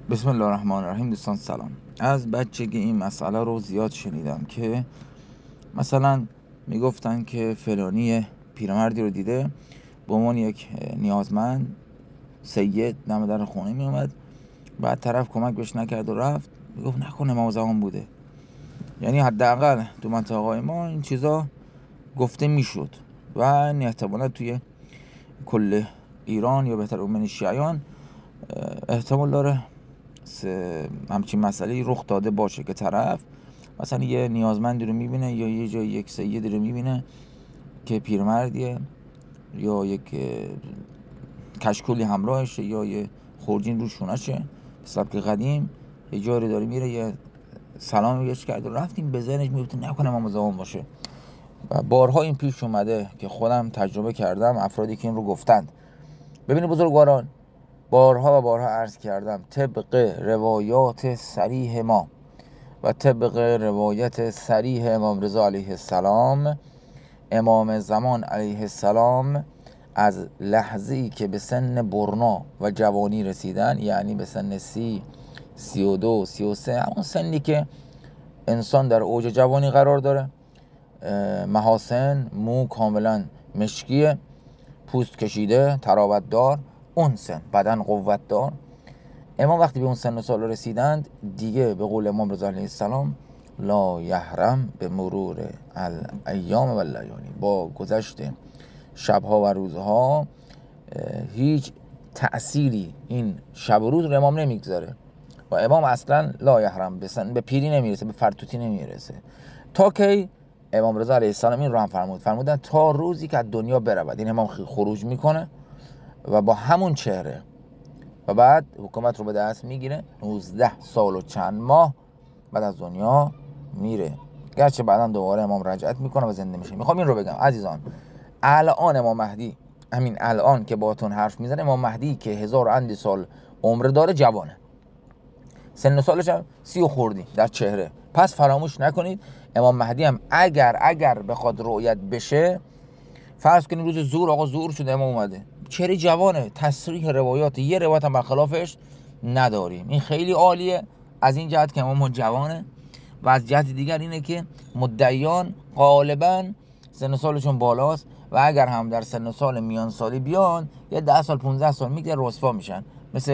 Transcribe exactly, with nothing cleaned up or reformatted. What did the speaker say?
بسم الله الرحمن الرحیم. دوستان سلام. از بچگی این مسئله رو زیاد شنیدم که مثلا میگفتن که فلانی پیرمردی رو دیده به عنوان یک نیازمند سید دم در خونه میومد، بعد طرف کمک بهش نکرد و رفت، میگفت نکنه امام زمان بوده. یعنی حداقل تو منطقه ما این چیزا گفته میشد و احتمالا توی کل ایران یا بهتر من شیعیان احتمال داره همچین مسئله رخ داده باشه که طرف مثلا یه نیازمندی رو میبینه یا یه جای یک سیدی رو میبینه که پیرمردیه یا یک کشکولی همراهشه یا یه خورجین رو شونشه، سبک قدیم یه جاری داره میره یه سلامی بهش کرد و رفتیم، به ذهنش میفته نکنه امام زمان باشه. و بارها این پیش اومده که خودم تجربه کردم، افرادی که این رو گفتند. ببینید بزرگواران، بارها و بارها عرض کردم طبق روایات صریح ما و طبق روایت صریح امام رضا علیه السلام، امام زمان علیه السلام از لحظه‌ای که به سن برنا و جوانی رسیدن، یعنی به سن سی، سی و دو، سی و سه، همون سنی که انسان در اوج جوانی قرار داره، محاسن، مو کاملا مشکیه، پوست کشیده، تراوت دار، اون سن بدن قوت دار، امام وقتی به اون سن و سال رسیدند دیگه به قول امام رضا علیه السلام لا یحرم به مرور الایام و اللیالی، با گذشت شبها و روزها هیچ تأثیری این شب و روز رو امام نمیگذاره و امام اصلا لا یحرم به سن به پیری نمیرسه، به فرتوتی نمیرسه. تا کی؟ امام رضا علیه السلام این رو هم فرمود فرمودن تا روزی که از دنیا برود. این امام خروج میکنه و با همون چهره و بعد حکومت رو به دست میگیره، نوزده سال و چند ماه بعد از دنیا میره، گرچه بعدا دوباره امام رجعت میکنه و زنده میشه. میخوام این رو بگم عزیزان، الان امام مهدی، همین الان که باهاتون حرف میزنه، امام مهدی که هزار اندی سال عمر داره، جوانه، سن و سالش هم سی و خوردی در چهره. پس فراموش نکنید امام مهدی هم اگر اگر بخواد رؤیت بشه، فرض کنید روز ظهر آقا ظهر شده امام اومده، چهره جوانه، تصریح روایات یه روایت هم برخلافش نداریم. این خیلی عالیه از این جهت که امام جوانه، و از جهت دیگر اینه که مدعیان غالبا سن و سالشون بالاست و اگر هم در سن و سال میان سالی بیان یه ده سال پونزده سال میگذره رسوا میشن.